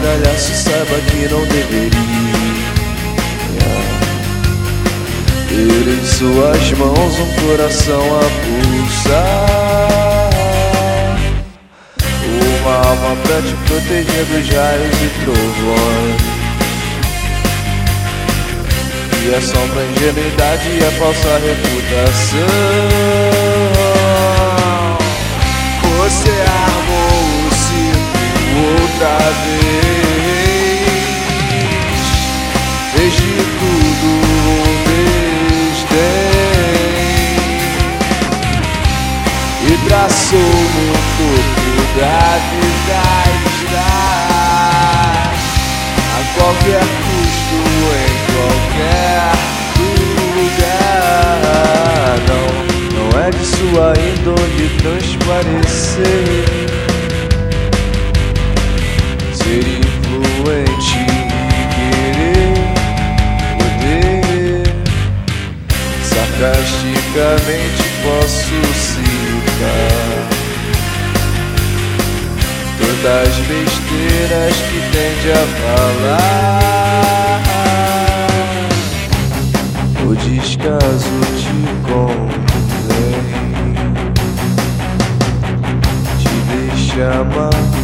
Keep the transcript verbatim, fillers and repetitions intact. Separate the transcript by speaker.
Speaker 1: estardalhaço, saiba que não deveria ter em suas mãos um coração a pulsar, uma alma pra te proteger dos raios e trovões, e a sombra, a ingenuidade e a falsa reputação. Você armou o circo outra vez, fez de tudo um desdém e traçou no topo da vida estar a qualquer custo, em qualquer lugar. Não, não é de sua índole transparecer, ser influente e querer poder. Sarcasticamente posso citar todas as besteiras que tende a falar. O descaso te convém, te deixa amar.